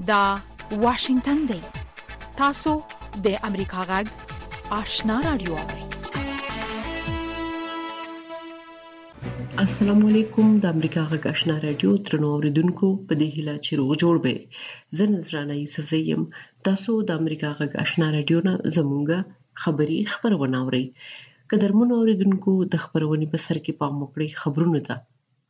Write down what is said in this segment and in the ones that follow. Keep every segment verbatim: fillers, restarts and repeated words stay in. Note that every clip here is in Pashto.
دا واشنگتن دی. تاسو د امریکا غږ آشنا رادیو اورئ. السلام علیکم. د امریکا غږ آشنا رادیو ترنو اوریدونکو په دې هیله چې روغ جوړ به. زه نذرانه یوسف زیم. تاسو د امریکا غږ آشنا رادیو نه زموږه خبری خبرونه اورئ. قدرمنو اوریدونکو د خبرونې په سر کې پام وکړئ خبرونه ده.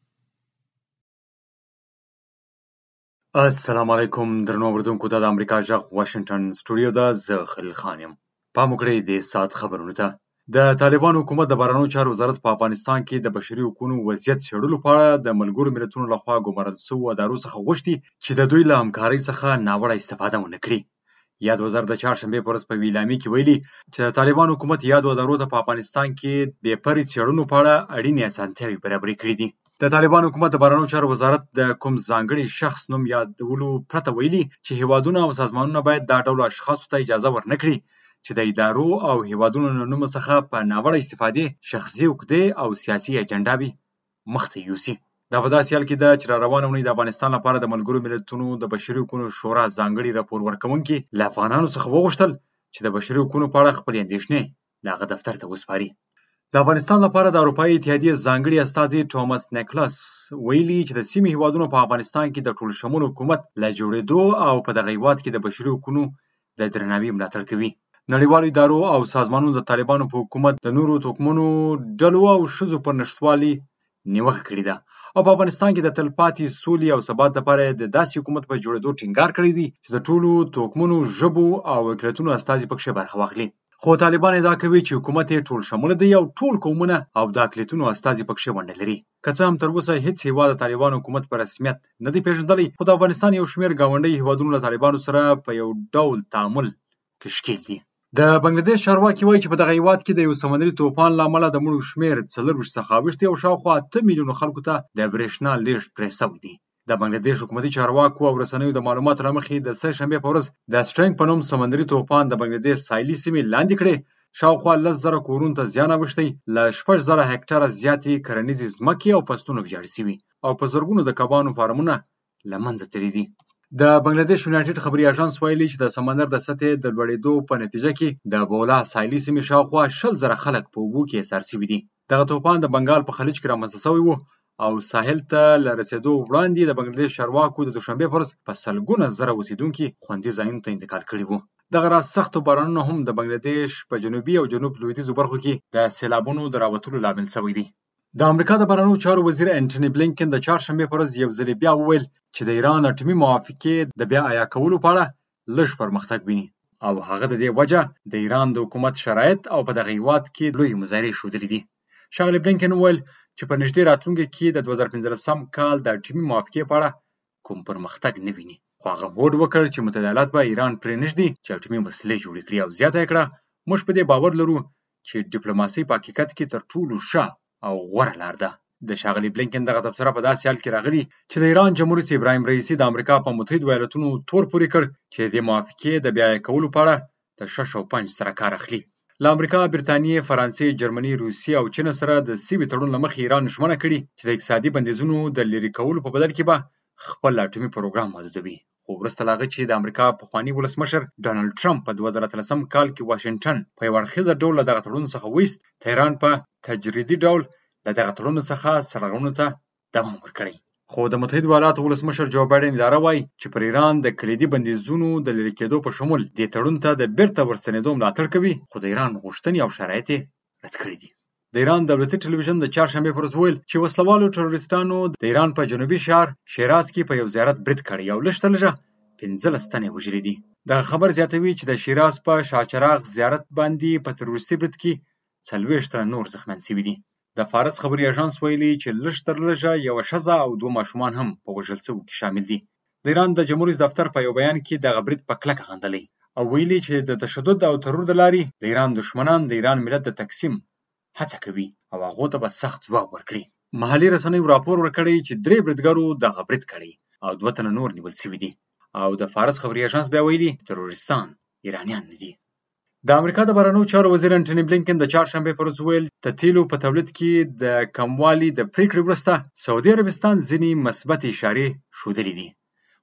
السلام علیکم درنو اوریدونکو د امریکا غږ واشنگټن سټوډیو ده. زه خلیل خان یم. پام وکړئ د سات خبرونه ته. د طالبان حکومت د بهرنیو چارو وزارت په افغانستان کې د بشري حقوقو وضعیت څېړلو په اړه د ملګرو ملتونو لخوا ګمارل شویو ادارو څخه غوښتي چې د دوی له همکارۍ څخه ناوړه استفاده ونه کړي. یاد وزارت د چهارشنبې په ورځ په ویلامي کې ویلي چې د طالبان حکومت یادو ادارو ته په افغانستان کې بې پرې څېړنو په اړه اړینې اسانتیاوې برابرې کړې دي. د طالبان حکومت د بهرنیو چارو وزارت د کوم ځانګړي شخص نوم یادولو پرته ویلي چې هیوادونه او سازمانونه باید دا ډول اشخاصو ته اجازه ورنکړي چې د ادارو او هیوادونو له نوم څخه په ناوړه استفادې شخصي عقدې او سیاسي اجنډاوې مخته یوسي. دا په داسې حال کې ده چې را روانه اونۍ د افغانستان لپاره د ملګرو ملتونو د بشري حقوقو شورا ځانګړي راپور ورکوونکي له افغانانو څخه وغوښتل چې د بشري حقوقو په اړه خپلې اندېښنې د هغه دفتر ته وسپاري. د افغانستان لپاره د اروپایي اتحادیې ځانګړي استازي ټوماس نیکلس ویلي چې د سیمې هیوادونو په افغانستان کې د ټول شمول حکومت له جوړېدو او په دغه هیواد کې د بشري حقوقو د درناوي ملاتړ کوي. نړیوالو ادارو او سازمانونو د طالبانو په حکومت د نورو توکمونو ډلو او ښځو پر نشتوالي نیوکه کړې ده او په افغانستان کې د تلپاتې سولې او ثبات لپاره د داسې حکومت په جوړېدو ټینګار کړی دی چې د ټولو توکمونو ژبو او اقلیتونو استازي پکښې برخه واخلي. خو طالبان ادعا کوي چې حکومت یې ټول شموله دی او ټول قومونه او د اقلیتونو استازي پکښې ونډه لري. که څه هم تر اوسه هیڅ هیواد د طالبانو حکومت په رسمیت نه دی پیژندلی، خو د افغانستان یو شمېر ګاونډي هیوادونو له طالبانو سره په یو ډول تعامل کې ښکېل دي. د بنگلاديش چارواکي وایي چې په دغه هیواد کې د یو سمندري طوفان له امله د مړو شمېر څلورویشت څخه اوښتي او شاوخوا اته میلیونه خلکو ته د برېښنا لېږد پرې شوی دی. د بنگلاديش حکومتي چارواکو او رسنیو د معلوماتو له مخې د سه شنبې په ورځ د سټرینګ په نوم سمندري طوفان د بنگلاديش ساحلي سیمې لاندې کړې. شاوخوا لس زره کورونو ته زیان اوښتی، له شپږ زره هکټاره زیاتې کرنیزې ځمکې او فصلونه ویجاړ شوي او په زرګونو د کبانو فارمونه له منځه تللي دي. د بنگلاديش یونایټډ خبري اژانس ویلي چې د سمندر د سطحې د لوړېدو په نتیجه کې د بولا ساحلي سیمې شاوخوا شل زره خلک په اوبو کې ایسار شوي دي. دغه طوفان د بنګال په خلیج کې رامنځته شوی و او ساحل ته له رسېدو وړاندې د بنگلاديش چارواکو د دوشنبې په ورځ په سلګونه زره اوسېدونکي خوندي ځایونو ته انتقال کړي وو. دغه راز سختو بارانونه هم د بنگلاديش په جنوبي او جنوب لویدیځو برخو کې د سیلابونو د راوتلو لامل شوی دی. د امریکا د بهرنیو چارو وزیر انټوني بلینکن د چهارشنبې په ورځ یو ځل بیا وویل چې د ایران اټومي موافقې د بیا احیا کولو په اړه لږ پرمختګ ویني او هغه د دې وجه د ایران د حکومت شرایط او په دغه هیواد کې لوی مظاهرې ښودلې دي. ښاغلي بلینکن وویل چې په نږدې راتلونکي کې د دوه زره پنځلسم کال د اټومي موافقې په اړه کوم پرمختګ نه ویني، خو هغه هوډ وکړ چې متحده ایالات به ایران پرېنږدي چې اټومي وسلې جوړې کړي او زیاته یې کړه موږ په دې باور لرو چې ډیپلوماسي په حقیقت کې تر ټولو ښه او غوره لار ده. د ښاغلي بلینکن دغه تبصره په داسې حال کې راغلي چې د ایران جمهور رئیس ابراهیم رئیسي د امریکا په متحدو ایالتونو تور پورې کړ چې د موافقې د بیا احیا کولو په اړه د شش او پنج سره کار اخلي. له امریکا، برتانیې، فرانسې، جرمني، روسیې او چین سره د سوي تړون له مخې ایران ژمنه کړې چې د اقتصادي بندیزونو د لرې کولو په بدل کې به خپل اټومي پروګرام محدودوي. خو وروسته له هغه چې د امریکا پخواني ولسمشر ډانلډ ټرمپ په دوه زره اتلسم کال کې واشنګټن په یو اړخیزه ډول له دغه تړون څخه وایست، تهران په تجریدي ډول له دغه تړون څخه سرغړونو ته دوام ورکړی. خو د متحدو ایالاتو ولسمشر جو بایډن اداره وایي چې پر ایران د کلیدي بندیزونو د لرې کېدو په شمول دې تړون ته د بیرته ورستنېدو ملاتړ کوي، خو د ایران غوښتنې او شرایط یې رد کړي دي. د ایران دولتي ټلویزیون د چهارشنبې پر ورځ ویل چې وسلوالو ټروریستانو د ایران په جنوبي ښار شیراز کې په یو زیارت برید کړی او لږ تر لږه پنځلس تنې وژلي دي. دغه خبر زیاتوي چې د شیراز په شاهچراغ زیارت باندې په تروریستي برید کې څلوېښت تنه نور زخمیان شوي دي. د فارس خبري اژانس ویلي چې لږ تر لږه یوه ښځه او دوه ماشومان هم په وژل شوو کې شامل دي. د ایران د جمهور رئیس دفتر په یو بیان کې دغه برید په کلکه غندلی او ویلي چې د تشدد او ترور د لارې د ایران دښمنان د ایران ملت د تقسیم هڅه کوي او هغو ته به سخت ځواب ورکړي. محلي رسنیو راپور ورکړی چې درې بریدګرو دغه برید کړی او دوه تنه نور نیول شوي دي او د فارس خبري اژانس بیا ویلي تروریستان ایرانیان نه دي. د امریکا د بهرنیو چارو وزیر انټوني بلینکن د چهارشنبې پر ورځ ویل د تیلو په تولید کې د کموالي د پریکړې وروسته سعودي عربستان ځینې مثبتې اشارې ښودلې دي،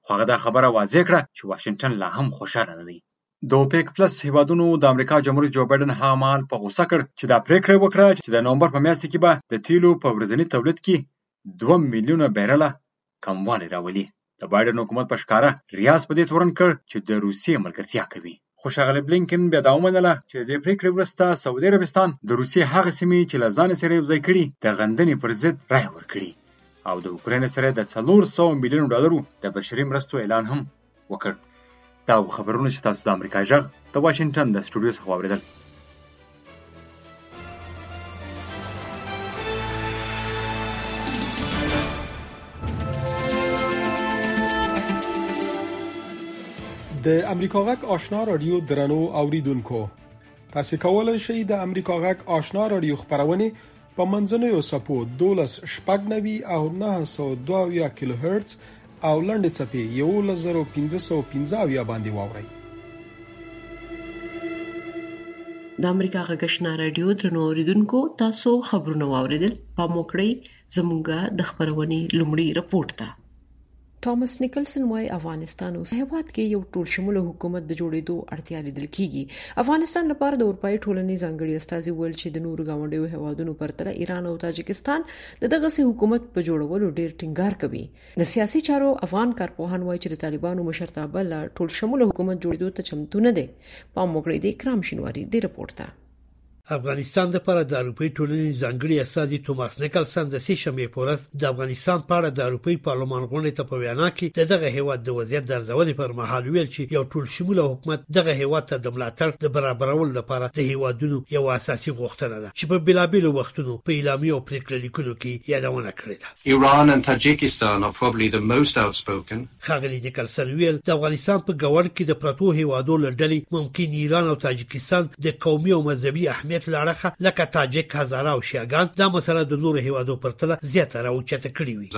خو هغه دا خبره واضح کړه چې واشنگټن لا هم خوشاله نه دی. د اوپیک پلس هیوادونو د امریکا جمهور جو بایدن هغه مهال په غوسه کړ چې دا پریکړه وکړه چې د نومبر په میاشت کې به د تیلو په ورځني تولید کې دوه میلیونه بیرله کموالی راولي. د بایدن حکومت په ښکاره ریاض په دې تورن کړ چې د روسیې ملګرتیا کوي. خو ښاغلی بلینکن بیا دا ومنله چې د دې پریکړې وروسته سعودي عربستان د روسیې هغه سیمې چې له ځان سره یوځای کړي د غندنې پر ضد رایه ورکړي او د اوکراین سره د څلور سوه میلیونو ډالرو د بشري مرستو اعلان هم وکړ. دا خبرونه چې تاسو د امریکا غږ د واشنگټن د سټوډیو څخه واورېدل. د امریکا غږ آشنا رادیو درنو اوریدونکو، تاسو کولای شئ د امریکا غږ آشنا رادیو خبرونه په منځنوي سپو دولس شپږ نوي او نه سوه دوه کیلو هرتز او لنډ چپی یولس زره پنځه سوه پنځه باندې واورئ. د امریکا غږ آشنا رادیو درنو اوریدونکو، تاسو خبرونه واوریدل. په موکړی زموږه د خبرونې لومړی رپورت ته. ټامس نیکلسن وايي افغانستان اوس هیواد کې یو ټول شموله حکومت د جوړېدو اړتیا لیدل کیږي. افغانستان لپاره د اروپאי ټولنې ځانګړي استازي ویل چې د نورو گاونډیو هیوادونو پرتله ایران او تاجکستان د دغه سي حکومت په جوړولو ډیر ټینګار کوي. د سیاسي چارو افغان کارپوهان وايي چې د طالبانو مشرتابه لا ټول شموله حکومت جوړېدو ته چمتو نه دي. پام وکړئ د اکرام شینواری د رپورت ته. افغانستان لپاره د اروپאי ټولنې ځانګړي استازي توماس نیکلسن د سې شنبې په ورځ د افغانستان په اړه د اروپאי پارلمان غونډې ته په وینا کې دغه هیواد د وضعیت د ارزونې پر مهال ویل چې یو ټول شموله حکومت دغه هیواد ته د ملاتړ د برابرولو لپاره د هیوادونو یو اساسي غوښتنه ده چې په بلابلو وختونو په اعلامیه او پریکړه لیکونو کې یادونه کړې ده. Iran and Tajikistan are probably the most outspoken. خاغلی نیکلسن ویل د افغانستان په ګوند کې د پروتو هیوادو لړډلې ممکن ایران او تاجکستان د قومي او مذهبي اهمیت لړخه لکه تاجک، هزاره او شیعاګان دا مسله د نورو هیوادو پرتله زیاته راوچته کړې وي.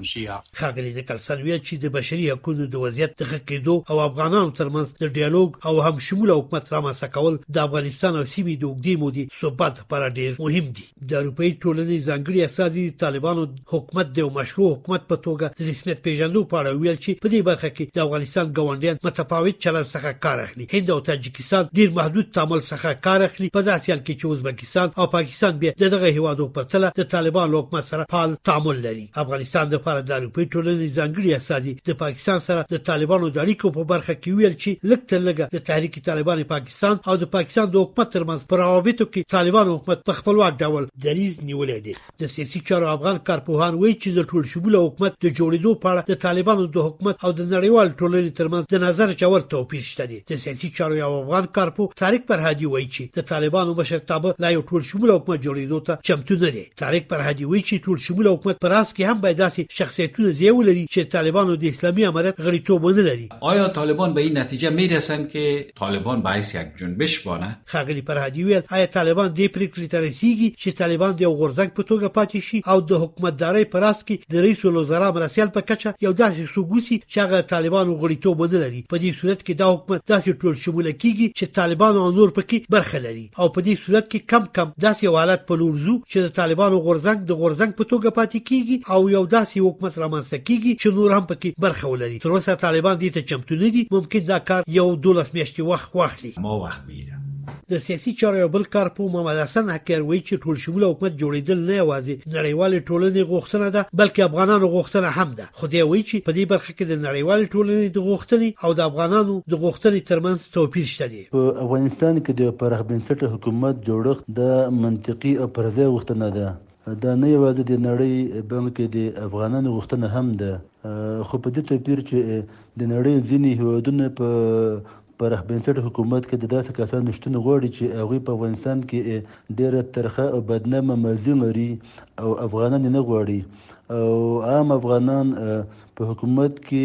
خاغلی نیکلسن ویل چې د بشري حقوقو د وضعیت د ښه کېدو او افغانانو ترمنځ د ډیالوګ او هم شموله حکومت رامنځته کول د افغانستان او سیمې د اوږدې مودې ثبات لپاره ډېر مهم دي. د اروپאי ټولنې ځانګړي استازي طالبانو حکومت د مشروع حکومت په توګه د رسمیت پیژندلو په اړه ویل چې په دې برخه کې د افغانستان ګاونډیان متفاوت چلند څخه کار اخلي. هند او تاجکستان ډېر محدود تعامل څخه کار اخلي. په داسې حال کې چې ازبکستان او پاکستان به دغه هیوادو پرتله د طالبان حکومت سره فعال تعامل لري. افغانستان د لپاره د اروپאי ټولنې ځانګړي استازي د پاکستان سره د طالبانو د اړیکو په برخه کې ویل چې لکه لګه د تحریک طالبان پاکستان او د پاکستان د حکومت ترمنځ پر روابطو کې طالبان حکومت په خپلواک ډول دریځ نیولې دي. د سیاسي چارو افغان کارپوهان وایي چې د ټول شموله حکومت د جوړېدو په اړه د طالبانو د حکومت او د نړیوال ټولنې ترمنځ د نظر جوړ توپیر شته دي. د سیاسي چارو یو افغان کارپو طارق فرهادي وایي چې د طالبانو مشرتابه لا یو ټول شموله حکومت جوړېدو ته چمتو نه دي. طارق فرهادي وایي چې ټول شموله حکومت پر اس کې هم باید داسې شخصیتونه زیول لري چې طالبانو د اسلامي امارت غړیتوب نه لري. آیا طالبان به این نتیجه میرسند که طالبان باعث یک جنبش بانه؟ خاغلی فرهادي ویل آیا طالبان دې پریکړې ته رسیږي چې طالبان د غورځنګ په توګه پاتې شي او د حکومتداري پر اس کې د رئیس الوزرا مرسیال په کچه یو داسې سوګوسی چې هغه طالبانو غړیتوب نه لري. په دې صورت کې دا حکومت داسې ټول شموله کیږي چې طالبان او نور پکې برخه لري او په دې صورت کې کم کم داسې حالت په لور ځو چې د طالبانو غورځنګ د غورځنګ په توګه پاتې کیږي او یو داسې حکومت رامنځته کیږي چې نور هم پکې برخه ولري. تر اوسه طالبان دې ته چمتو نه دي. ممکن دا کار یو دولس میاشتې وخت واخلي. ما وخت میگیرم. د سیاسي چارو یو بل کارپو محمد حسن حکر وایي چې ټول شموله حکومت جوړېدل نه یوازې نړیوالې ټولنې غوښتنه ده بلکې افغانانو غوښتنه هم ده. خو دی وایي چې په دې برخه کې د نړیوالې ټولنې د غوښتنې او د افغانانو د غوښتنې ترمنځ توپیر شته دي. په افغانستان کې د پراخ بنسټه حکومت جوړښت د منطقي او پرځای غوښتنه ده. دا نه یوازې د نړۍ بلکې د افغانانو غوښتنه هم ده. خو په دې توپیر چې د نړۍ ځینې هیوادونه په پراخ بنسټه حکومت کې د داسې کسانو شتون غواړي چې هغوی په افغانستان کې ډېره ترخه او بدنامه ماضي لري او افغانان نه غواړي او عام افغانان په حکومت کې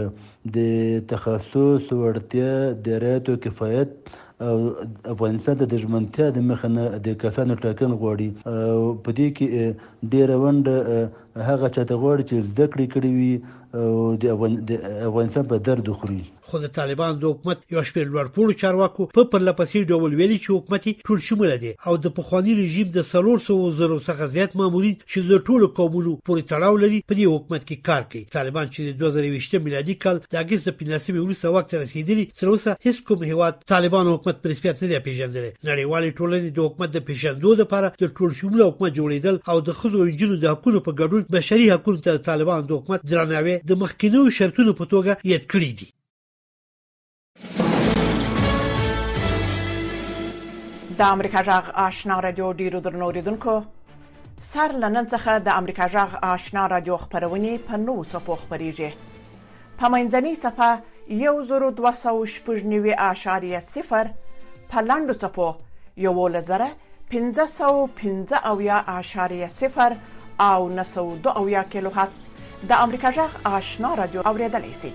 د تخصص وړتیا درایت او کفایت او افغانستان د ژمنتیا د مخه نه د کسانو ټاکل غواړي او په دې کې ډېره ونډه هغه چاته غواړي چې زده کړې کړې وي او د افغانستان په درد خوري. خو د طالبان د حکومت یو شمېر لوړپوړو چارواکو په پرلپسې ډول ویلي چې حکومت ټول شموله دی او د پخواني رژیم د څلور سوه زرو څخه زیات مامورین چې د ټولو قومونو پورې تړاو لري په دې حکومت کې کار کوي. طالبان چې د دوه زره یوویشتم میلادي کال د اګست د پنځلسمې وروسته واک ته رسېدلي، تر اوسه هیڅ کوم هېواد طالبان حکومت په رسمیت نه دی پېژندلی. نړیوالې ټولنې د حکومت د پېژندو لپاره د ټول شموله حکومت جوړېدل او د ښځو او نجونو د حقونو په ګډون بشري حقونو ته طالبان د حکومت درناوی د مخکینیو شرطونو په توګه یاد کړي دي. د امریکا جغ آشنا رادیو ډیرو درنو اوریدونکو، سر لنن څخه د امریکا جغ آشنا رادیو خبرونه په نوو څپو خبريږي. په منځنۍ څپه یو زر دوه سوه شپږ نوي اعشاریه صفر، په لاندو څپو یولس زره پنځه سوه پنځه اویا اعشاریه صفر او نه سوه دوه اویا کیلو هرتز د امریکا جغ آشنا رادیو اوریدلای شئ.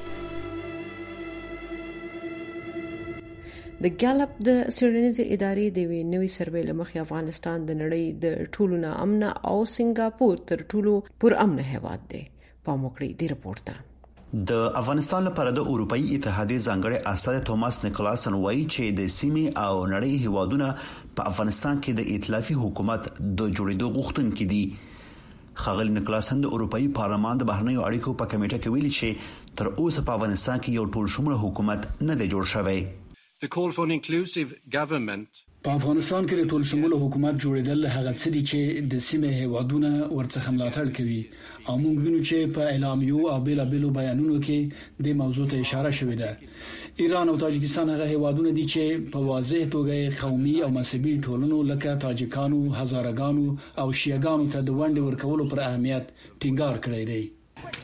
د ګالپ د سیرنیزي ادارې د وی نوې سروې لمخې افغانستان د نړۍ د ټولو نه امن او سنگاپور تر ټولو پر امن هیواد دی. په موکړی دی رپورت ته د افغانستان لپاره د اروپאי اتحادیې ځانګړي استاد توماس نیکلاسن وایي چې د سیمې او نړۍ هیوادونه په افغانستان کې د ائتلافي حکومت د جوړېدو غوښتونکي دي. خاغلی نیکلاسن د اروپאי پارلمان د بهرنیو اړیکو په کمیټه کې ویلي چې تر اوسه په افغانستان کې یو ټول شموله حکومت نه دی جوړ شوی. The call for an inclusive government په افغانستان کې د ټول شموله حکومت جوړېدل هغه څه دي چې د سیمې هیوادونه ورڅخه ملاتړ کوي او موږ وینو چې په اعلامیو او بیلابېلو بیانونو کې د موضوع ته اشاره شوې ده. ایران او تاجکستان هغه هیوادونه دي چې په واضح توګه قومي او مذهبي ټولنو لکه تاجکانو، هزارګانو او شیعاګانو ته د ونډې ورکولو پر اهمیت ټینګار کړی دی.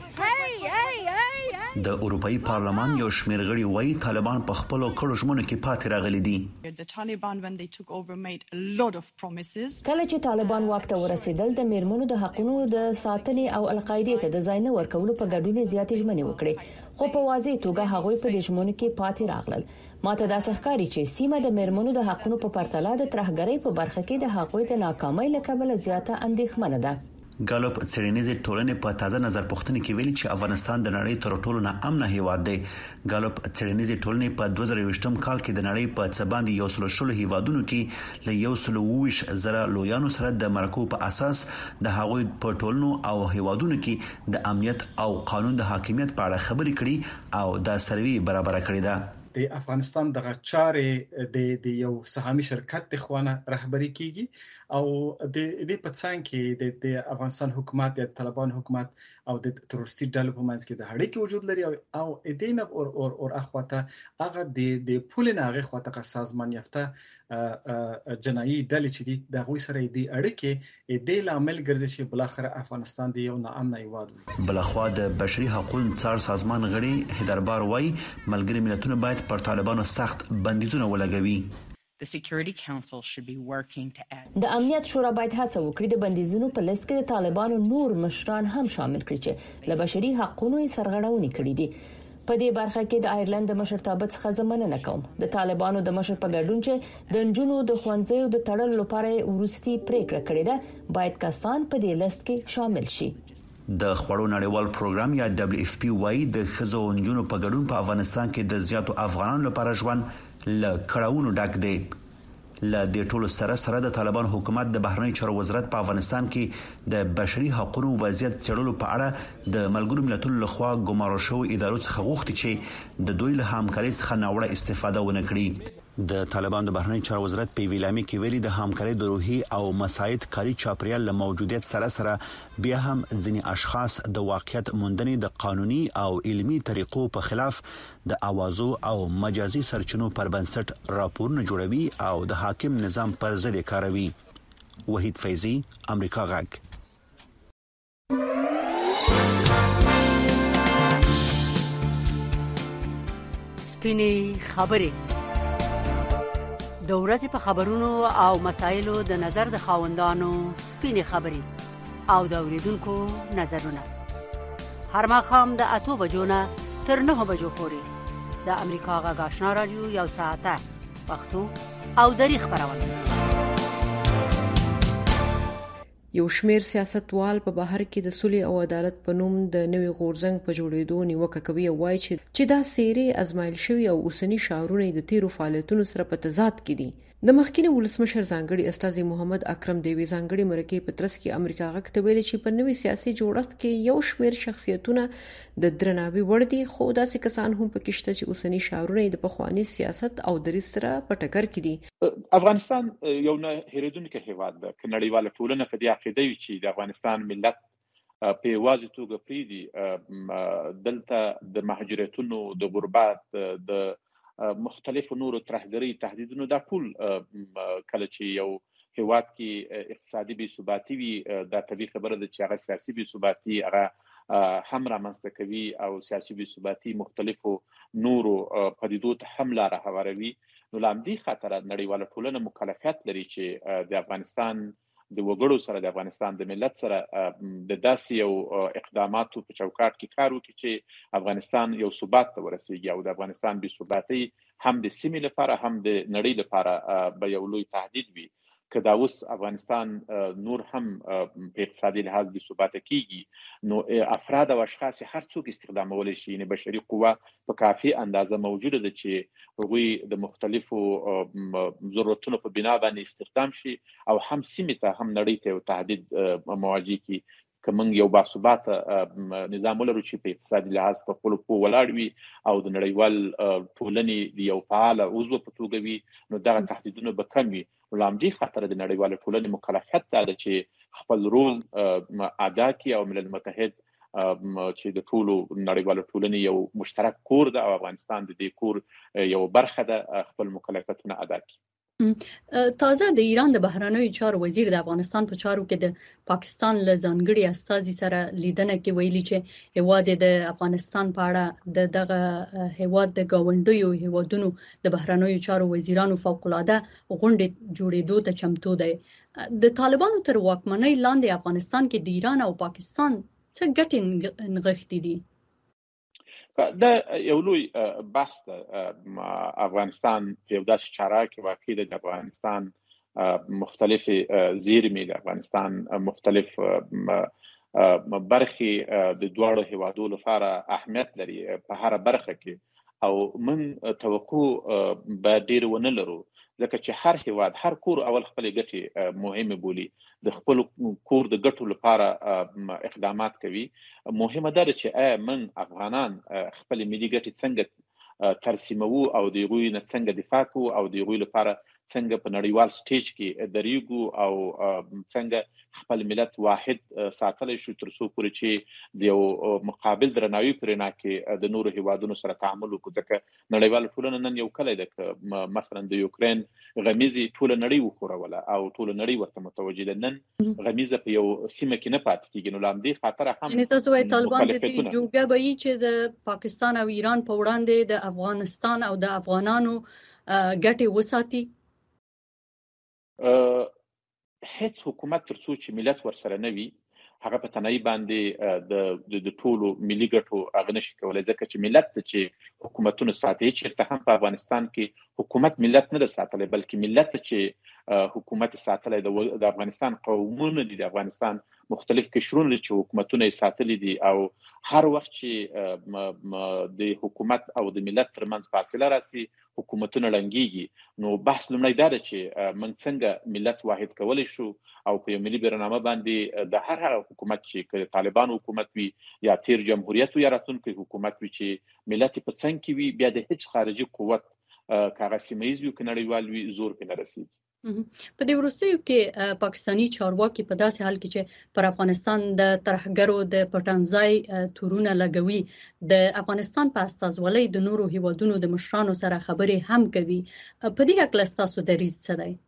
د اروپאי پارلمان یو شمېر غړي وایي طالبان په خپل کړو ژمنو کې پاتې راغلي دي. کله چې طالبان واک ته ورسېدل د میرمنو د حقوقو د ساتنې او القاعده ته د ځای نه ورکولو په ګډون زیاتې ژمنې وکړې، خو په واضح توګه هغوی په دې ژمنو کې پاتې راغلل. ماته دا ښکاري چې سیمه د میرمنو د حقوقو په پرتله د ترهګرۍ په برخه کې د هغوی د ناکامۍ له کبله زیاته اندېښمنه ده. ګالوپ څېړنیزې ټولنې په تازه نظر پوښتنه کې ویلي چې افغانستان د نړۍ تر ټولو نه امن هیواد دی. ګالوپ څېړنیزې ټولنې په دوه زره یوویشتم کال کې د نړۍ په څه باندې یو سل شل هیوادونو کې له یو سل اوویشت زره لویانو سره د مرکو په اساس د هغوی په ټولنو او هیوادونو کې د امنیت او قانون د حاکمیت په اړه خبرې کړي او دا سروې برابر کړې ده. د افغانستان دغه چارې د د یو سهامي شرکت د خوانه رهبری کیږي او د دې په څنګ کې د د افغانستان حکومت د طالبان حکومت او د تروریستي ډلو په منځ کې د اړیکې وجود لري او د دې نه اور اور اور اخواته هغه د د پول نه هغه خواته سازمان یافته جنایي ډلې چې دي د غوي سره د اړیکې د لامل ګرځي چې بل اخر افغانستان دی یو ناامن هیواد. بلخوا د بشري حقوقو څار سازمان غړي هیدربار وای ملګری ملتونه باید پر طالبانو سخت بندیزونه ولګوي. د امنیت شورا باید هڅه وکړي د بندیزونو په لیست کې د طالبانو نور مشران هم شامل کړي چې له بشري حقوقو سرغړونې کړې دي. په دې برخه کې د آیرلند د مشرتابه څخه زمنه نه کوم. د طالبانو د مشر په ګډون چې د نجونو د ښوونځیو د تړلو لپاره ورستي پریکړه کړې ده، باید کسان په دې لیست کې شامل شي. د خوړو نړیوال پروګرام یا دبليو اف پی وايي د ښځو او نجونو په ګډون په افغانستان کې د زیاتو افغانانو لپاره ژوند له کړهونو ډک دی. له دې ټولو سره سره د طالبان حکومت د بهرنی چارو وزارت په افغانستان کې د بشري حقوقو وضعیت څېړلو په اړه د ملګرو ملتونو لخوا ګمارل شوی ادارو څخه غوښتي چې د دوی له همکارۍ څخه ناوړه استفاده ونه کړي. د طالبان د بهرنی چارو وزارت په ویلامي کې ویلي د همکارۍ د روحي او مساعد کاري چاپریال له موجودیت سره سره بیا هم ځینې اشخاص د واقعیت موندنې د قانوني او علمي طریقو په خلاف د اوازو او مجازي سرچینو پر بنسټ راپورونه جوړوي او د حاکم نظام پر ضد کاروي. وحید فیضی، امریکا غږ. سپینې خبرې د ورځې په خبرونو او مسایلو د نظر د خاوندانو سپینې خبرې او د اوریدونکو نظرونه هر ماښام د اتو بجو نه تر نهو بجو پورې د امریکا غږ آشنا رادیو یو ساعته پښتو او دری خبرونه. یو شمیر سیاستوال په بهر کې د صلح او عدالت په نوم د نوي غورځنګ په جوړېدو نیوکه کوي او وایي چې دا سیرې ازمایل شوی او اوسنی شعارونه د تیرو فعالیتونو سره په تضاد کې دي. د مخکینی ولسمشر ځانګړي استاذ محمد اکرم دیوی ځانګړي مرکه په ترڅ کې امریکا غږ ته ویلي چې په نوي سیاسي جوړښت کې یو شمیر شخصیتونه د درناوي وړ دي، خو داسې کسان هم پکې شته چې اوسنی شعارونه د پخوانی سیاست او دریځ سره په ټکر کې دي. افغانستان یو نه هېرېدونکی هېواد ده. که نړیواله ټولنه په دې عقیده وي چې د افغانستان ملت په یوازې توګه پرېږدي، دلته د مهاجرتونو، د غربت، د مختلفو نورو ترهګرۍ تهدیدونو، دا ټول کله چې یو هېواد کې اقتصادي بې ثباتي وي، دا طبیعي خبره ده چې هغه سیاسي بې ثباتي هغه هم رامنځته کوي او سیاسي بې ثباتي مختلفو نورو پدیدو ته هم لاره هواروي. نو له همدې خاطره نړیواله ټولنه مکلفیت لري چې د افغانستان د وګړو سره، د افغانستان د ملت سره د داسې یو اقداماتو په چوکاټ کې کار وکړي چې افغانستان یو ثبات ته ورسیږي او د افغانستان بې ثباتي هم د سیمې لپاره هم د نړۍ لپاره به یو لوی تهدید وي. که دا اوس افغانستان نور هم په اقتصادي لحاظ بې ثباته کیږي، نو افراد او اشخاص هر څوک استخدامولی شي، یعنې بشري قوه په کافي اندازه موجوده ده چې هغوی د مختلفو ضرورتونو په بنا باندې استخدام شي او هم سیمې ته هم نړۍ ته یو تهدید مواجه کړي. که موږ یو باثباته نظام ولرو چې په اقتصادي لحاظ په خپلو پښو ولاړ وي او د نړیوال ټولنې د یو فعاله عضو په توګه وي، نو دغه تهدیدونه به کم وي. نو له همدې خاطره د نړیوالې ټولنې مکلفیت دا ده چې خپل رول ادا کړي او ملل متحد چې د ټولو نړیوالو ټولنې یو مشترک کور ده او افغانستان د دې کور یو برخه ده، خپل مکلفیتونه ادا کړي. تازه د ایران د بهرنیو چارو وزیر د افغانستان په چارو کې د پاکستان له ځانګړي استازي سره لیدنه کې ویلي چې هیواد د افغانستان په اړه د دغه هیواد د گاونډیو هیوادونو د بهرنیو چارو وزیرانو فوق العاده غونډې جوړېدو ته چمتو دی. د طالبانو تر واکمنۍ لاندې افغانستان کې د ایران او پاکستان څه ګټې نغښتې دي؟ دا یو لوی بحث ده. افغانستان په یو داسې چاره کې واقع ده، د افغانستان مختلف زیرمې، د افغانستان مختلف برخې د دواړو هیوادو لپاره اهمیت لري په هر برخه کې، او من توقع به ډیر ونه لرو، ځکه چې هر هیواد، هر کور اول خپل ګټې مهمه بولي، د خپل کور د ګټو لپاره اقدامات کوي. مهمه ده چې آیا من افغانان خپل ملي ګټې څنګه ترسیموو او د هغوی نه څنګه دفاع کوو او د هغوی لپاره څنګه په نړیوال سټیج کې دریږو او څنګه خپل ملت واحد ساتلی شو تر څو پورې چې د یو مقابل درناوي په رڼا کې د نورو هیوادونو سره تعامل وکړو. ځکه نړیواله ټولنه نن یو کلی ده، که مثلا د یوکرین غمیزې ټوله نړۍ وښوروله او ټوله نړۍ ورته متوجه ده، نن غمیزه په یو سیمه کې نه پاتې کېږي. نو له همدې خاطره هم یعنې تاسو وایئ طالبان د دې جوګه به وي چې د پاکستان او ایران په وړاندې د افغانستان او د افغانانو ګټې وساتي؟ هیڅ حکومت تر څو چې ملت ورسره نه وي، هغه په تنهایی باندې د ټولو ملي ګټو هغه نشي کولی، ځکه چې ملت ته چې حکومتونه ساتي، چېرته هم په افغانستان کې حکومت ملت نه ده ساتلی، بلکې ملت ته چې حکومت ساتلی د افغانستان قومونه دي، د افغانستان مختلف قشرونه دي چې حکومتونه یې ساتلي دي. او هر وخت چې د حکومت او د ملت ترمنځ فاصله راسي، حکومتونه ړنګېږي. نو بحث لومړی دا ده چې موږ څنګه ملت واحد کولی شو او په یو ملي برنامه باندې د هر هغه حکومت چې که طالبان حکومت وي یا تیر جمهوریت یا راتلونکی حکومت وي چې ملت په څنګ کې وي، بیا د هیڅ خارجي قوت که هغه سیمه ییز وي که نړیوال وي زور پرې نه رسېږي. په دې وروستیو کې پاکستانی چارواکي په داسې حال کې چې پر افغانستان د ترهګرو د پټنځای تورونه لګوي، د افغانستان په استازولۍ د نورو هیوادونو د مشرانو سره خبرې هم کوي. په دې هکله ستاسو دریځ څه دی؟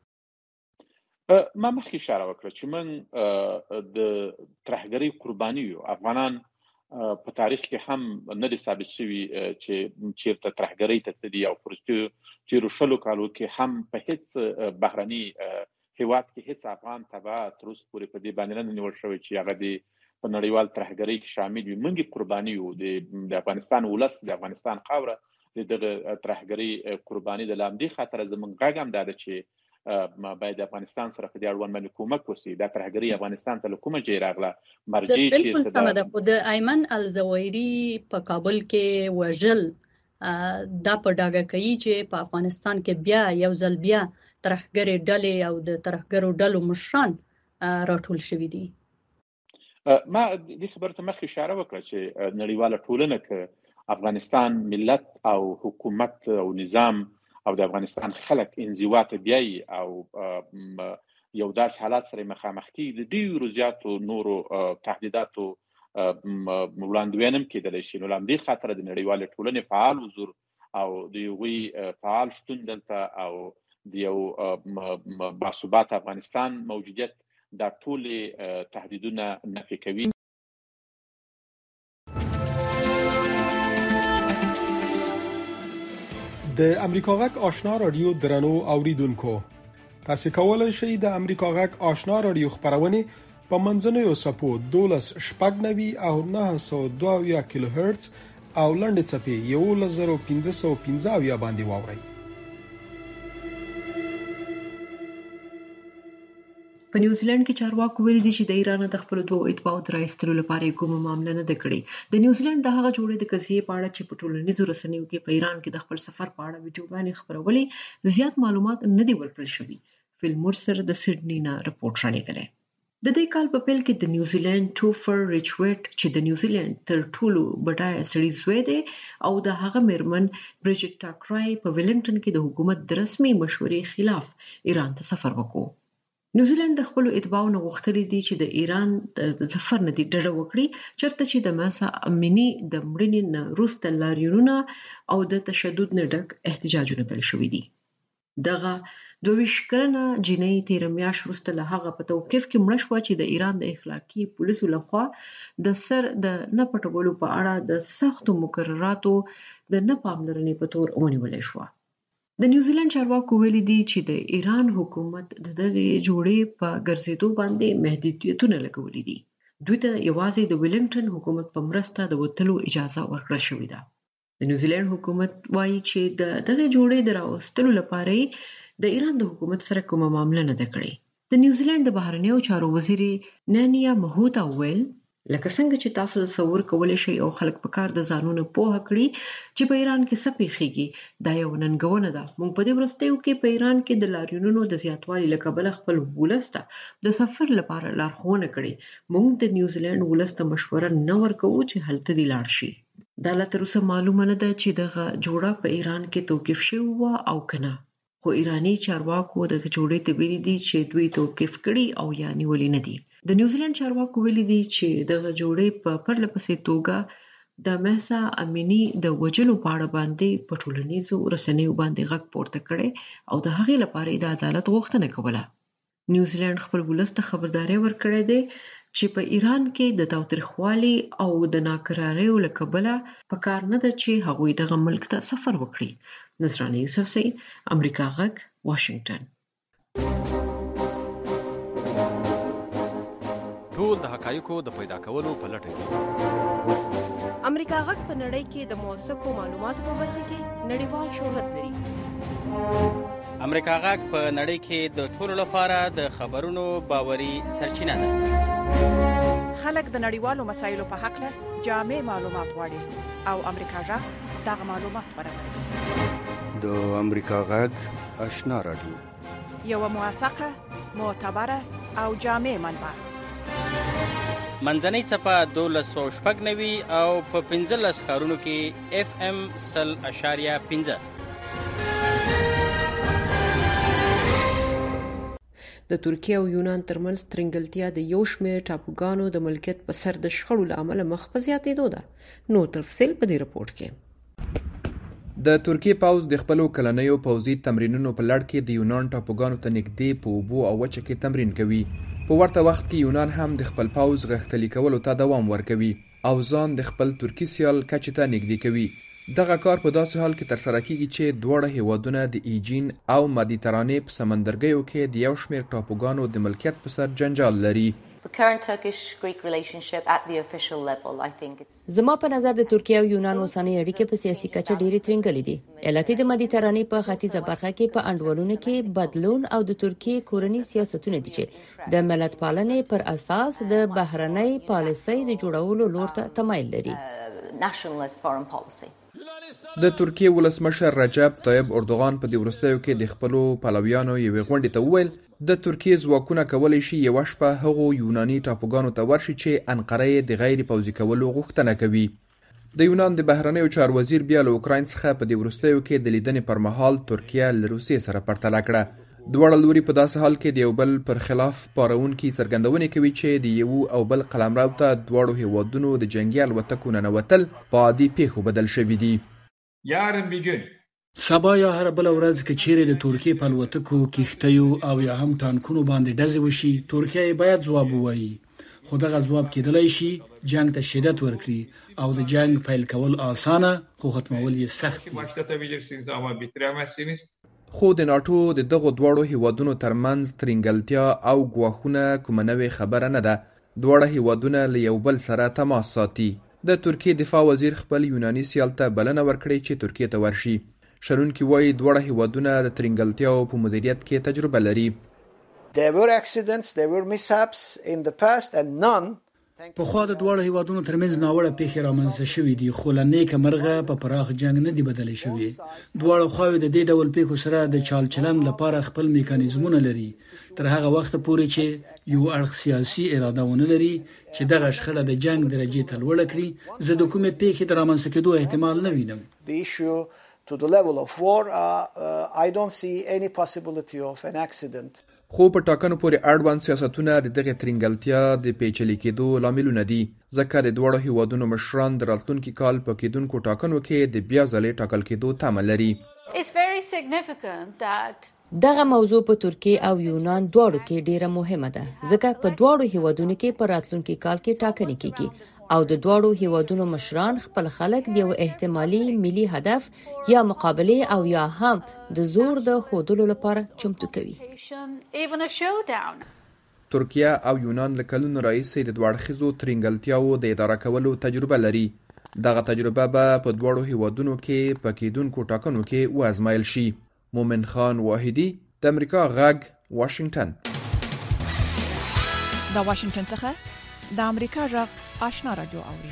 ما مخکې اشاره وکړه چې موږ د ترهګرۍ قرباني یو. افغانان په تاریخ کې هم نه دي ثابت شوي چې چیرته ترهګرۍ ته تللي، او په تېرو شلو کالو کې هم په هیڅ بهرني هیواد کې هیڅ افغان تبعه تر اوسه پورې په دې باندې نه نیول شوی چې هغه د په نړیوال ترهګرۍ کې شامل وي. موږ قرباني یو، د افغانستان ولس، د افغانستان خاوره د دغه ترهګرۍ قرباني ده. له همدې خاطره زموږ غږ هم دا ده چې باید افغانستان سره په دې اړوند باندې کومک وشي. دا ترهګري افغانستان ته کومه جای راغله مرجع چې بالکل سم ده. خو د ایمن الزوایری په کابل کې وژل دا په ډاګه کوي چې په افغانستان کې بیا یو ځل بیا ترهګري ډلې او د ترهګرو ډلو مشران راټول شوي دي. ما دې خبرته مخکې اشاره وکړه چې نړیواله ټولنه کې افغانستان ملت او حکومت او نظام او د افغانستان خلک انزوا ته بیایي او یو داسې حالات سره مخامخ کیږي د ډېرو زیاتو نورو تهدیداتو وړاندوینه هم کېدلی شي. نو له همدې خاطره د نړیوالې ټولنې فعال حضور او د هغوی فعال شتون دلته او د یو باثباته افغانستان موجودیت دا ټول تهدیدونه نفي کوي. د امریکا غږ آشنا رادیو درنو اوریدونکو، تاسو کولی شئ د امریکا غږ آشنا رادیو خبرونه په منځنوي سپو دولس شپږ نوي او نه سوه دوه کیلو هرتز او لنډ چپی یولس زره پنځه سوه پنځه باندې واورئ. په نیوزیلند کې چارواکو ویلي دي چې د ایران د خپل دوه اتباعو د راایستلو لپاره کومه معامله نه ده کړې. د نیوزیلند د هغه جوړې د قضیې په اړه چې په ټولنیزو رسنیو کې په ایران کې د خپل سفر په اړه ویډیوګانې خپرولې زیات معلومات نه دي ورکړل شوي. فیل مرسر د سیډني نه رپورټ رالیږلی. د دې کال په پیل کې د نیوزیلند ټوفر ریچویټ چې د نیوزیلند تر ټولو بډایه سړي زوی دی او د هغه میرمن بریجټ ټاکرای په ویلنګټن کې د حکومت د رسمي مشورې خلاف ایران ته سفر وکړ. نیوزیلند د خپل اتباعو نه غوښتلي دي چې د ایران د سفر نه دي ډډه وکړي چېرته چې د ماسا امني د مړینې نه وروسته لاریونونه او د تشدد نه ډک احتجاجونه پیل شوي دي. دغه دوه ویشت کلنه جینۍ تېره میاشت وروسته له هغه په توقیف کې مړه شوه چې د ایران د اخلاقي پولیسو لخوا د سر د نه پټولو په اړه د سختو مقرراتو د نه پاملرنې په تور ونیولې شوه. د نیوزیلند چارواکو ویلي دي چې د ایران حکومت د دغه جوړې په ګرځېدو باندې محدودیتونه لګولي دي. دوی ته یوازې د ویلنګټن حکومت په مرسته د وتلو اجازه ورکړل شوې ده. د نیوزیلند حکومت وایي چې د دغه جوړې د راوستلو لپاره د ایران د حکومت سره کومه معامله نه ده کړې. د نیوزیلند د بهرنیو چارو وزیر نانیا مهوتا ویل لکه څنګه چې تاسو تصور کولای شئ او خلک په کار د ځانونه پوهه کړي چې په ایران کې څه پیښیږي. دا یو ننګونه ده. موږ په دې وروستیو کې په ایران کې د لاریونونو د زیاتوالي له کبله خپل ولس ته د سفر لپاره لارښوونه کړې. موږ د نیوزیلند ولس ته مشوره نه ورکوو چې هلته دې لاړ شي. دا لا تر اوسه معلومه نه ده چې دغه جوړه په ایران کې توقیف شوې وه او که نه، خو ایراني چارواکو دغه جوړې ته ویلي دي چې دوی توقیف کړي او یا نیولې نه دي. د نیوزیلند چارواکو ویلي دي چې دغه جوړې په پرله پسې توګه د مهسا امینی د وجلو په اړه باندې په ټولنیزو رسنیو باندې غږ پورته کړي او د هغې لپاره د عدالت غوښتنه کوله. نیوزیلند خپل ولس ته خبرداري ورکړې ده چې په ایران کې د تاوتریخوالي او د ناکراریو له کبله پکار نه ده چې هغوی دغه ملک ته سفر وکړي. نذرانه یوسفزۍ، امریکا غږ، واشنگټن. ټول د حقایقو د پیدا کولو په لټه کې امریکا غږ په نړۍ کې د موثقو معلوماتو په برخه کې نړیوال شهرت لري. امریکا غږ په نړۍ کې د ټولو لپاره د خبرونو باوري سرچینه ده. خلک د نړیوالو مسایلو په حق له جامع معلومات غواړي او امریکا غږ دغه معلومات برابروي. د امریکا غږ آشنا رادیو یو موثقه، معتبره او جامع منبع. منځنۍ څپه دولس سوه شپږ نوي او په پنځلس ښارونو کې اف ام سل اشاریه پنځه. د ترکیه او یونان ترمنځ ترنګلتیا د یو شمېر ټاپوګانو د ملکیت په سر د شخړو له امله مخ په زیاتېدو ده. نو تفصیل په دې رپورټ کې. د ترکیه پوځ د خپلو کلنیو پوځي تمرینونو په لړ کې د یونان ټاپوګانو ته نږدې په اوبو او وچه کې تمرین کوي. په ورته وخت کې یونان هم د خپل پوځ غښتلي کولو ته دوام ورکوي او ځان د خپل ترکي سیال کچې ته نږدې کوي. دغه کار په داسې حال کې ترسره کیږي چې دواړه هیوادونه د ایجین او مدیترانې په سمندرګیو کې د یو شمېر ټاپوګانو د ملکیت په سر جنجال لري. زما په نظر د ترکیه او یونان اوسنۍ اړیکې په سیاسي کچه ډېرې ترنګلې دي. علت د مدیترانې په ختیځه برخه کې په انډولونو کې بدلون او د ترکیه کورنی سیاستونه دي چې د ملت پالنې پر اساس د بهرنۍ پالیسۍ د جوړولو لور ته تمایل لري. د ترکیه ولسمشر رجب طیب اردوغان په دې وروستیو کې د خپلو پلویانو یوې غونډې ته وویل د ترکیه ځواکونه کولی شي یوه شپه هغو یوناني ټاپوګانو ته ورشي چې انقره یې د غیر پوځي کولو غوښتنه کوي. د یونان د بهرنیو چارو وزیر بیا له اوکراین څخه په دې وروستیو کې د لیدنې پر مهال ترکیه له روسیې سره پرتله کړه. دواړه لوري په داسې حال کې د یو بل پر خلاف پارونکي څرګندونې کوي چې د یو او بل قلمرو ته دواړو هیوادونو د جنگي الوتکو ننوتل په عادي پیښو بدل شوي دي. یارن بیګن سبا یا هر بل ورځ کې چیرې د ترکیه په الوتکو کښتیو او یا هم ټانکونو باندې ډزې وشي ترکیه باید ځواب ووایي، خو دغه ځواب کېدلی شي جنگ ته شدت ورکړي او د جنگ پیل کول اسانه خو ختمول یې سخت دي. خو د ناټو د دغو دواړو هیوادونو ترمنځ ترنګلتیا او ګواښونه کومه نوې خبره نه ده. دواړه هیوادونه له یو بل سره تماس ساتي. د ترکیه دفاع وزیر خپل یوناني سیال ته بلنه ورکړې چې ترکیه ته ورشي. شنونکي وایي دواړه هیوادونه د ترنګلتیاو په مدیریت کې تجربه لري. There were accidents, there were mishaps in the past and none په خوا د دواړو هیوادونو ترمنځ ناوړه پیښې رامنځته شوې دي خو له نیکه مرغه په پراخ جنگ نه دی بدلې شوې. دواړو خواوې د دې ډول پیښو سره د چال چلن لپاره خپل میکانیزمونه لري تر هغه وخت پورې چې یو اړخ سیاسي اراده ونه لري چې دغه شخړه د جنگ درجه ته لوړه کړي. زه د کومې پیښې د رامنځته کېدو احتمال نه وینم. The issue to the level of war uh, uh, I don't see any possibility of an accident. خو په ټاکنو پورې اړوند سیاستونه د دغه ترنګلتیا د پیچلي کېدو لاملونه دي ځکه د دواړو هیوادونو مشران د راتلونکي کال په کېدونکو ټاکنو کې د بیا ځلې ټاکل کېدو تمه لري. دغه موضوع په ترکیه او یونان دواړو کې ډیره مهمه ده ځکه په دواړو هیوادونو کې په راتلونکي کال کې ټاکنې کیږي او د دواړو هیوادونو مشران خپل خلک د یو احتمالي ملي هدف یا مقابله او یا هم د زور د خودلو لپاره چمتو کوي. ترکیه او یونان له کلونو راهیسې د دواړخیزو ترنګلتیاو د اداره کولو تجربه لري. دغه تجربه به په دواړو هیوادونو کې په کېدونکو ټاکنو کې وازمایل شي. مومن خان واحدی د امریکا غږ واشنگټن. د واشنگټن څخه د امریکا غږ آشنا رادیو اوري.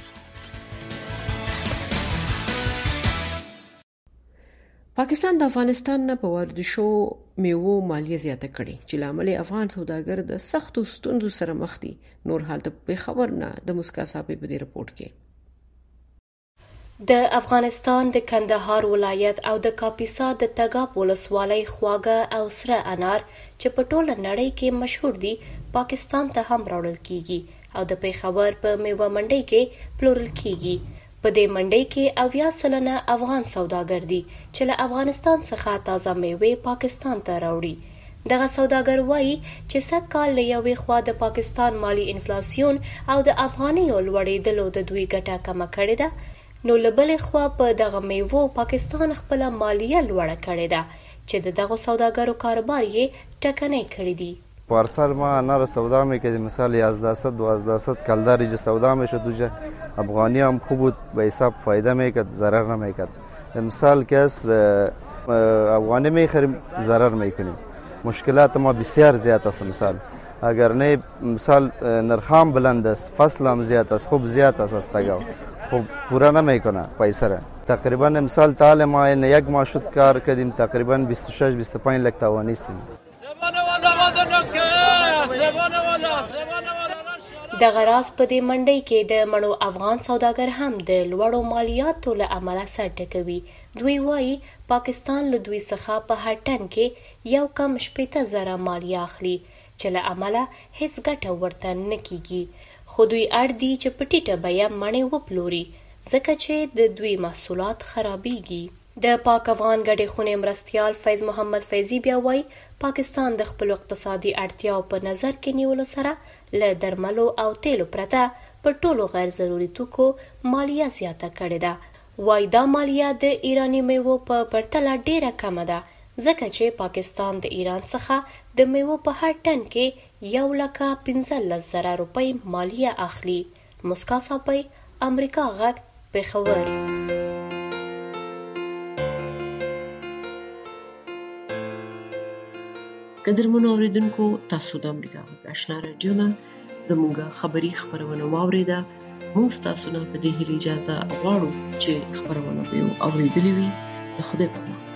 پاکستان د افغانستان نه په واردشو میوو مالیه زیاته کړې چې لامل افغان سوداګر د سختو ستونزو سره مخ دي. نور حال ته په خبر نه د مسکا صاحب په دې رپورت کې. د افغانستان د کندهار ولایت او د کاپیسا د تګاب ولسوالۍ خواږه او سره انار چې په ټوله نړۍ کې مشهور دي پاکستان ته هم راوړل کیږي او د پیښور په میوه منډي کې پلورل کیږي. په دې منډي کې اویا سلنه افغان سوداګر دي چې له افغانستان څخه تازه میوه پاکستان ته راوړي. دغه سوداګر وایي چې سږ کال له یوې خوا د پاکستان مالی انفلاسیون او د افغانیو لوړېدلو د دوی ګټه کمه کړې ده، نو له بلې خوا په دغه میوو پاکستان خپله مالیه لوړه کړې ده چې د دغو سوداګرو کاروبار یې ټکنی کړی دی. پارسال ما انار سودا میکردیم مثلا یازده صد دوازده صد کلدر اینجا سودا میشد دوجه افغانی هم خوب بود به حساب فایده میکرد ضرر نمیکرد. مثال که است افغانی میخریم ضرر میکنیم. مشکلات ما بسیار زیاد است. مثال اگر نه مثال نرخام بلند است فصل هم زیاد است خوب زیاد است استگاو خوب پورا نمیکنه پیسه را. تقریبا مثال تعال ما یک ماه شد کار کردیم تقریبا بیست و شش بیست و پنج لک توانستیم. دغه راز په دې منډي کې د مړو افغان سوداګر هم د لوړو مالیاتو له امله سر ټکوي. دوی وایي پاکستان له دوی څخه په هر ټن کې یو کم شپېته زره مالیه اخلي چې له امله هیڅ ګټه ورته نه کیږي. خو دوی اړ دي چې په ټیټه بیه مڼې وپلوري ځکه چې د دوی محصولات خرابېږي. د پاک افغان ګډې خونې مرستیال فیض محمد فیضي بیا وایي پاکستان د خپل اقتصادي اړتیاو په نظر کې نیولو سره له درملو او تیلو پرته پر ټولو غیر ضروري توکو مالیه زیاته کړې ده. وایي دا مالیه د ایراني میوو په پرتله ډیره کمه ده ځکه چې پاکستان د ایران څخه د میوو په هر ټن کې یو لکه پنځلس زره روپۍ مالیه اخلي. مسکا صاحب، امریکا غږ، پېښور. قدرمنو اوریدونکو، تاسو د امریکا غږ آشنا رادیو نه زموږ خبری خبرونه واوریده. موږ تاسو نه په دې هیله اجازه غواړو چې خبرونه به اوریدلې وي. د خدای په امان.